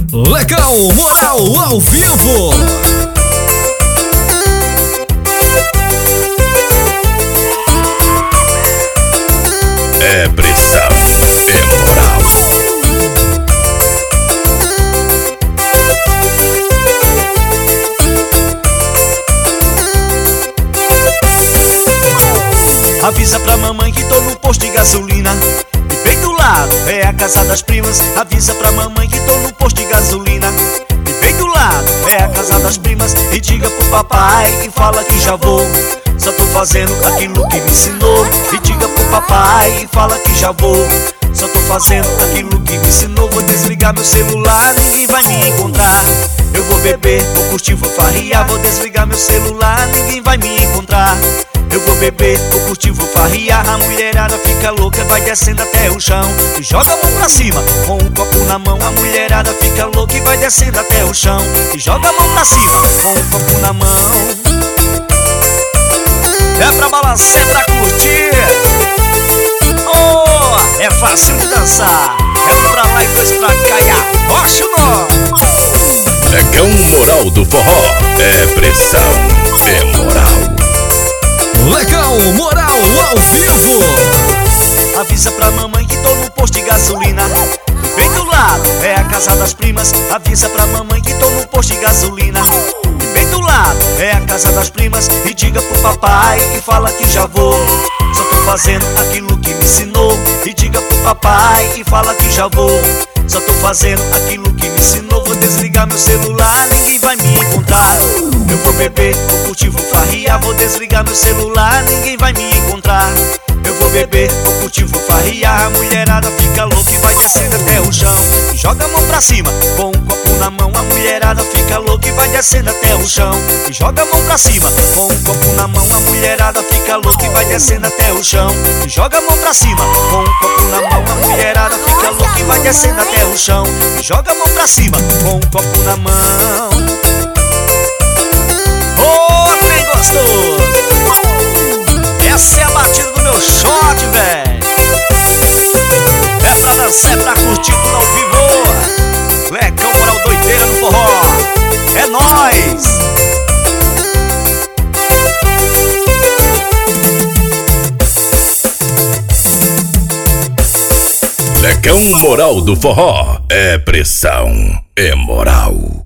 Legal Moral ao vivo. É pressão, é moral. Avisa pra mamãe que tô no posto de gasolina e bem do lado é a casa das primas. Avisa pra mamãe que tô no posto de gasolina e bem do lado é a casa das primas. E diga pro papai que fala que já vou, só tô fazendo aquilo que me ensinou. E diga pro papai e fala que já vou, só tô fazendo aquilo que me ensinou. Vou desligar meu celular, ninguém vai me encontrar. Eu vou beber, vou curtir, vou farriar. Vou desligar meu celular, ninguém vai me encontrar. Eu vou beber, vou curtir, vou farriar. A mulherada fica louca, vai descendo até o chão e joga a mão pra cima com um copo na mão. A mulherada fica louca e vai descendo até o chão e joga a mão pra cima com um copo na mão. É pra balançar, é pra curtir. Oh, é fácil de dançar. É um pra lá e dois pra cá e arrocha o nó. Legal Moral do Forró. É pressão, é moral. Legal Moral ao vivo. Avisa pra mamãe que tô no posto de gasolina e bem do lado é a casa das primas. Avisa pra mamãe que tô no posto de gasolina e bem do lado é a casa das primas. E diga pro papai que fala que já vou, só tô fazendo aquilo que me ensinou. E diga pro papai que fala que já vou, só tô fazendo aquilo que me ensinou. Vou desligar meu celular, ninguém vai me encontrar. Eu vou beber, vou curtir, vou farriar. Vou desligar meu celular, ninguém vai me encontrar. Eu vou beber, vou curtir, vou farriar. A mulherada fica louca e vai descendo até o chão e joga a mão pra cima com um copo na mão. A mulherada fica louca e vai descendo até o chão e joga a mão pra cima com um copo na mão. A mulherada fica louca e vai descendo até o chão e joga a mão pra cima com um copo na mão. A mulherada fica louca e vai descendo até o chão e joga a mão pra cima com um copo na mão. Oh, trem gostoso! Essa é a batida do meu shot, véi. É pra dançar, é pra curtir tudo ao vivo. Legal Moral doideira no forró. É nóis! Legal Moral do Forró. É pressão, é moral.